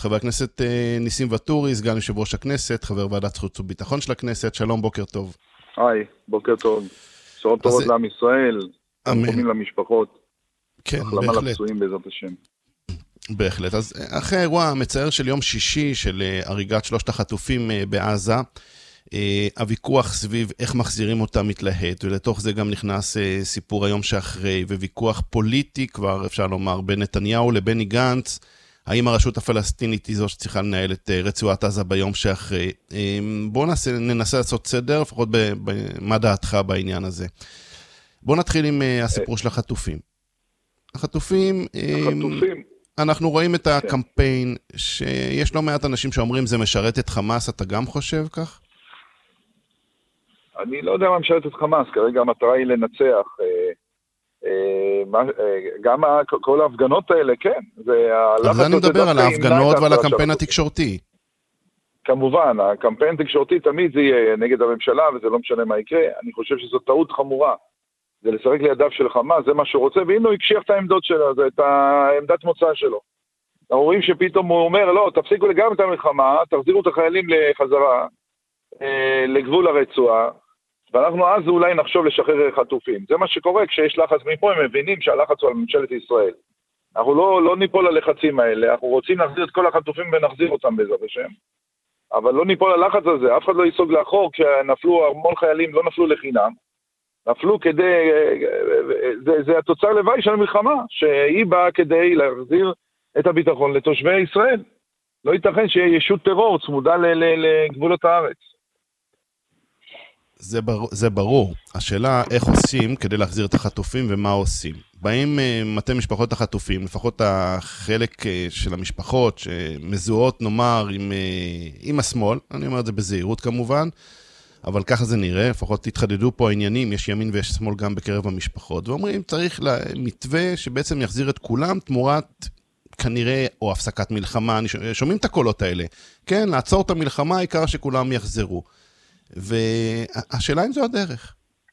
חבר הכנסת ניסים ואטורי, סגן יושב ראש הכנסת, חבר ועדת חוץ וביטחון של הכנסת. שלום, בוקר טוב. היי, בוקר טוב. בשורות טובות לעם ישראל, תנחומים למשפחות. כן, החלמה לפצועים בעזרת השם. בהחלט. אז אחרי האירוע המצער של יום שישי של הריגת 3 החטופים בעזה, הוויכוח סביב איך מחזירים אותם מתלהט, ולתוך זה גם נכנס סיפור היום שאחרי, וויכוח פוליטי כבר אפשר לומר בין נתניהו לבני גנץ, האם הרשות הפלסטינית היא זו שצריכה לנהל את רצועת עזה ביום שאחרי. בואו ננסה לעשות סדר, לפחות במה דעתך בעניין הזה. בואו נתחיל עם הסיפור של החטופים. החטופים, אנחנו רואים את הקמפיין, שיש לא מעט אנשים שאומרים זה משרת את חמאס, אתה גם חושב כך? אני לא יודע מה משרת את חמאס, כרגע המטרה היא לנצח. גם כל ההפגנות האלה, כן. אז אני מדבר על ההפגנות ועל הקמפיין התקשורתי. כמובן, הקמפיין התקשורתי תמיד זה יהיה נגד הממשלה, וזה לא משנה מה יקרה. אני חושב שזו טעות חמורה. זה לשחק לידיו של חמאס, זה מה שהוא רוצה, והנה הוא הקשיח את העמדות שלו, זה את העמדת מוצא שלו. אנחנו רואים שפתאום הוא אומר, לא, תפסיקו לגמרי את המלחמה, תחזירו את החיילים לחזרה, לגבול הרצועה, ואנחנו אז אולי נחשוב לשחרר חטופים. זה מה שקורה כשיש לחץ מפה, הם מבינים שהלחץ הוא על ממשלת ישראל. אנחנו לא ניפול על לחצים האלה, אנחנו רוצים להחזיר את כל החטופים ונחזיר אותם בעזרת השם. אבל לא ניפול על לחץ הזה, אף אחד לא ייסוג לאחור, כשנפלו המון חיילים, לא נפלו לחינם, נפלו כדי, זה התוצר לוואי של המלחמה, שהיא באה כדי להחזיר את הביטחון לתושבי ישראל. לא ייתכן שיהיה ישות טרור צמודה לגבולות הארץ. זה ברור. השאלה איך עושים כדי להחזיר את החטופים ומה עושים. באים מטה משפחות החטופים, לפחות החלק של המשפחות שמזוהות נאמר עם השמאל, אני אומר את זה בזהירות כמובן, אבל ככה זה נראה, לפחות תתחדדו פה העניינים, יש ימין ויש שמאל גם בקרב המשפחות, ואומרים צריך מתווה שבעצם יחזיר את כולם תמורת כנראה או הפסקת מלחמה, שומעים את הקולות האלה, כן, לעצור את המלחמה, העיקר שכולם יחזרו. והשאלה אם זו הדרך.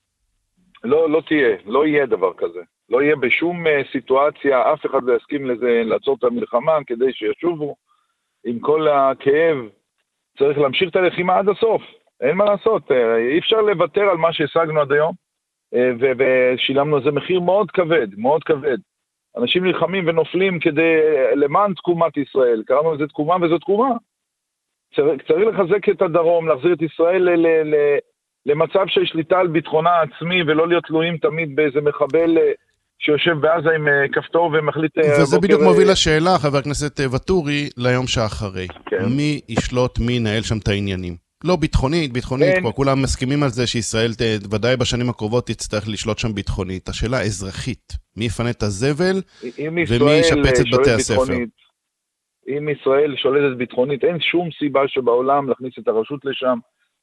לא יהיה דבר כזה. לא יהיה בשום סיטואציה, אף אחד לא יסכים לזה, לעצור את המלחמה כדי שישובו. עם כל הכאב, צריך להמשיך את הלחימה עד הסוף. אין מה לעשות. אי אפשר לוותר על מה שהשגנו עד היום, ושילמנו על זה מחיר מאוד כבד, מאוד כבד. אנשים נלחמים ונופלים למען תקומת ישראל. קראנו לזה תקומה וזו תקומה. צריך לחזק את הדרום, להחזיר את ישראל למצב של שליטה על ביטחונה העצמי, ולא להיות תלויים תמיד באיזה מחבל שיושב בעזה עם כפתור ומחליט... וזה בדיוק מוביל לשאלה, חבר הכנסת ואטורי, ליום שאחרי. כן. מי ישלוט, מי ינהל שם את העניינים? לא ביטחונית, כבר כולם מסכימים על זה שישראל ודאי בשנים הקרובות תצטרך לשלוט שם ביטחונית. השאלה אזרחית, מי יפנה את הזבל ומי ישפץ את בתי הספר? אם ישראל שולטת ביטחונית, אין שום סיבה שבעולם להכניס את הרשות לשם.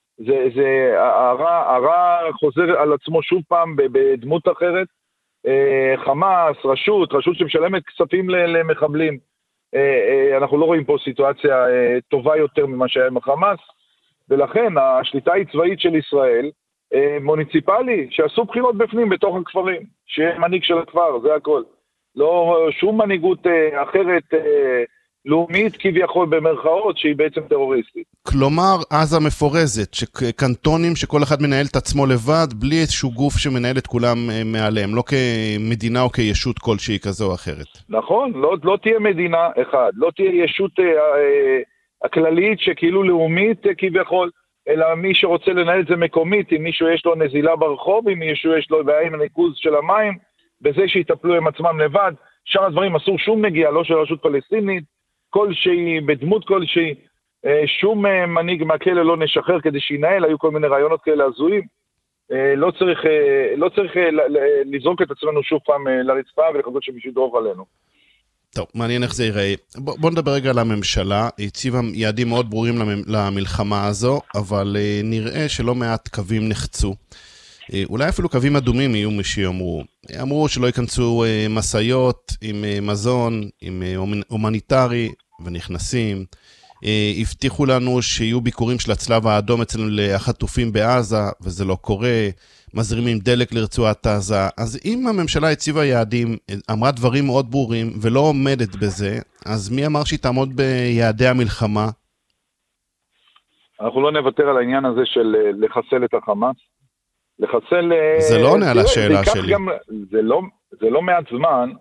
הרע חוזר על עצמו שוב פעם בדמות אחרת. חמאס, רשות שמשלמת כספים למחבלים. אנחנו לא רואים פה סיטואציה טובה יותר ממה שהיה עם החמאס, ולכן השליטה היא צבאית של ישראל, מוניציפלי, שעשו בחירות בפנים בתוך הכפרים, שיהיה מנהיג של הכפר, זה הכל. לא שום מנהיגות אחרת לאומית כביכול במרכאות שהיא בעצם טרוריסטית. כלומר, עזה מפורזת, שקנטונים שכל אחד מנהל את עצמו לבד, בלי איזשהו גוף שמנהל את כולם מעליהם, לא כמדינה או כישות כלשהי כזו או אחרת. נכון, לא תהיה מדינה אחד, לא תהיה ישות הכללית שכאילו לאומית כביכול, אלא מי שרוצה לנהל את זה מקומית, אם מישהו יש לו נזילה ברחוב, אם מישהו יש לו בעיה עם הניקוז של המים, בזה שיטפלו עם עצמם לבד, שאר הדברים אסור שום נגיעה, לא של רשות פלסטינית, כלשהי, בדמות כלשהי, שום מנהיג מהכלא לא נשחרר כדי שינהל, היו כל מיני רעיונות כאלה הזויים, לא צריך לזרוק את עצמנו שוב פעם לרצפה ולחזות שמישהו ידרוך עלינו. טוב, מעניין איך זה ייראה. בוא נדבר רגע על הממשלה, הציבה יעדים מאוד ברורים למלחמה הזו, אבל נראה שלא מעט קווים נחצו. אולי אפילו קווים אדומים יהיו מי שיאמרו. אמרו שלא ייכנסו מסעיות עם מזון, עם הומניטרי ונכנסים. הבטיחו לנו שיהיו ביקורים של הצלב האדום אצלנו לחטופים בעזה, וזה לא קורה, מזרימים דלק לרצועת עזה. אז אם הממשלה הציבה יעדים, אמרה דברים מאוד ברורים ולא עומדת בזה, אז מי אמר שהיא תעמוד ביעדי המלחמה? אנחנו לא נוותר על העניין הזה של לחסל את החמאס. לחסל... זה לא עונה על השאלה שלי. זה לא מעט זמן,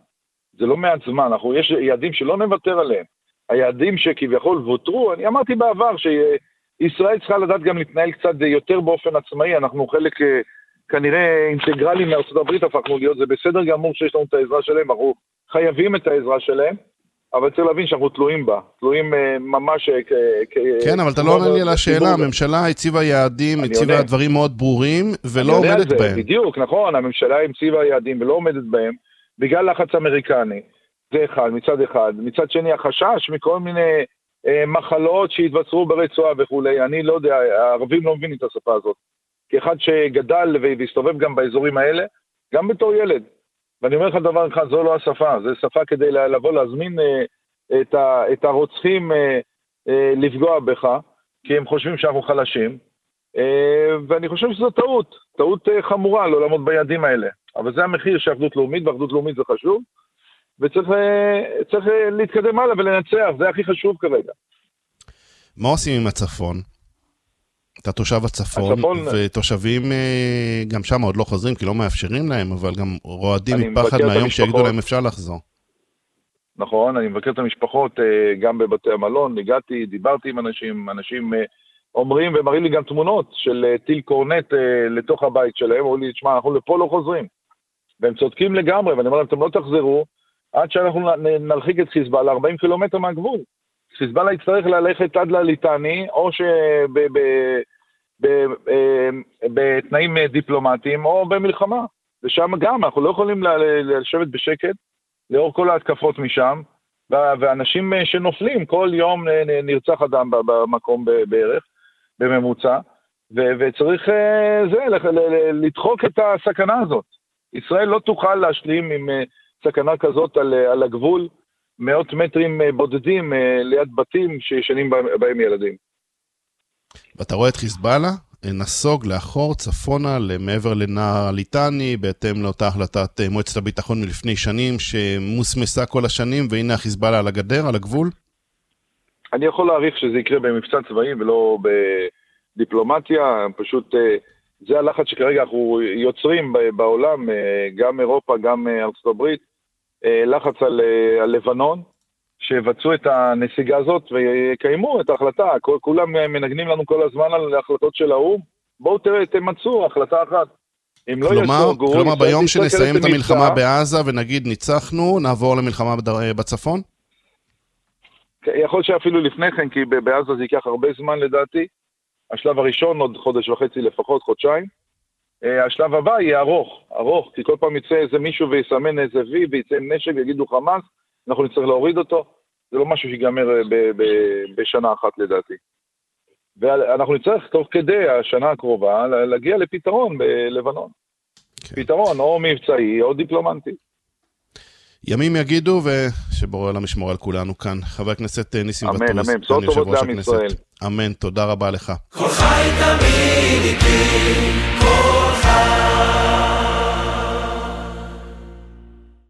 יש יעדים שלא נוותר עליהם. היעדים שכביכול ווטרו, אני אמרתי בעבר שישראל צריכה לדעת גם להתנהל קצת יותר באופן עצמאי, אנחנו חלק כנראה אינטגרלי מארצות הברית הפכנו להיות, זה בסדר גמור שיש לנו את העזרה שלהם, אנחנו חייבים את העזרה שלהם, אבל צריך להבין שאנחנו תלויים בה, תלויים ממש... כן, אבל אתה לא עונה לי על השאלה, הממשלה הציבה יעדים, הציבה דברים מאוד ברורים, ולא עומדת בהם. בדיוק, נכון, הממשלה הציבה יעדים ולא עומדת בהם, בגלל לחץ אמריקני. זה מצד אחד. מצד שני, החשש מכל מיני מחלות שהתבצרו ברצועה וכולי. אני לא יודע, הערבים לא מבינים את השפה הזאת. כאחד שגדל והסתובב גם באזורים האלה, גם בתור ילד. ואני אומר לך דבר אחד, זו לא השפה. זו שפה כדי לבוא להזמין את הרוצחים לפגוע בך, כי הם חושבים שאנחנו חלשים. ואני חושב שזו טעות חמורה לא לעמוד ביעדים האלה. אבל זה המחיר של אחדות לאומית, ואחדות לאומית זה חשוב. וצריך להתקדם הלאה ולנצח, זה הכי חשוב כרגע. מה עושים עם הצפון? אתה תושב הצפון, ותושבים גם שם עוד לא חוזרים, כי לא מאפשרים להם, אבל גם רועדים מפחד מהיום שיגידו להם אפשר לחזור. נכון, אני מבקר את המשפחות גם בבתי המלון, הגעתי, דיברתי עם אנשים אומרים ומראים לי גם תמונות של טיל קורנט לתוך הבית שלהם, אומרים לי, תשמע, אנחנו לפה לא חוזרים. והם צודקים לגמרי, ואני אומר להם, אתם לא תחזרו, עד שאנחנו נרחיק את חיזבאללה 40 קילומטר מהגבול. חיזבאללה יצטרך ללכת עד לליטני, או בתנאים דיפלומטיים, או במלחמה. ושם גם, אנחנו לא יכולים לשבת בשקט, לאור כל ההתקפות משם, ואנשים שנופלים, כל יום נרצח אדם במקום בערך, בממוצע, וצריך לדחוק את הסכנה הזאת. ישראל לא תוכל להשלים עם סכנה כזאת על הגבול, מאות מטרים בודדים ליד בתים שישנים בהם ילדים. ואתה רואה את חיזבאללה נסוג לאחור צפונה מעבר לנהר הליטני, בהתאם לאותה החלטת מועצת הביטחון מלפני שנים, שמוסמסה כל השנים, והנה החיזבאללה על הגדר, על הגבול? אני יכול להעריך שזה יקרה במבצע צבאי ולא בדיפלומטיה, פשוט זה הלחץ שכרגע אנחנו יוצרים בעולם, גם אירופה, גם ארצות הברית, לחץ על לבנון, שיבצעו את הנסיגה הזאת ויקיימו את ההחלטה. כולם מנגנים לנו כל הזמן על ההחלטות של האו"ם, בואו תמצאו החלטה אחת. כלומר ביום שנסיים את המלחמה בעזה ונגיד ניצחנו, נעבור למלחמה בצפון? יכול שאפילו לפני כן, כי בעזה זה ייקח הרבה זמן לדעתי. השלב הראשון עוד חודש וחצי לפחות, חודשיים. השלב הבא יהיה ארוך, כי כל פעם יצא איזה מישהו ויסמן איזה וי ויצא נשק ויגידו חמאס, אנחנו נצטרך להוריד אותו. זה לא משהו שיגמר בשנה אחת לדעתי. ואנחנו נצטרך תוך כדי השנה הקרובה להגיע לפתרון בלבנון. פתרון או מבצעי או דיפלומטי. ימים יגידו, ושבורא עולם ישמור על כולנו כאן. חבר הכנסת ניסים וטורי, אמן, אמן. בשורות טובות לעם ישראל. אמן, תודה רבה לך. כל חי תמיד איתי, כל חי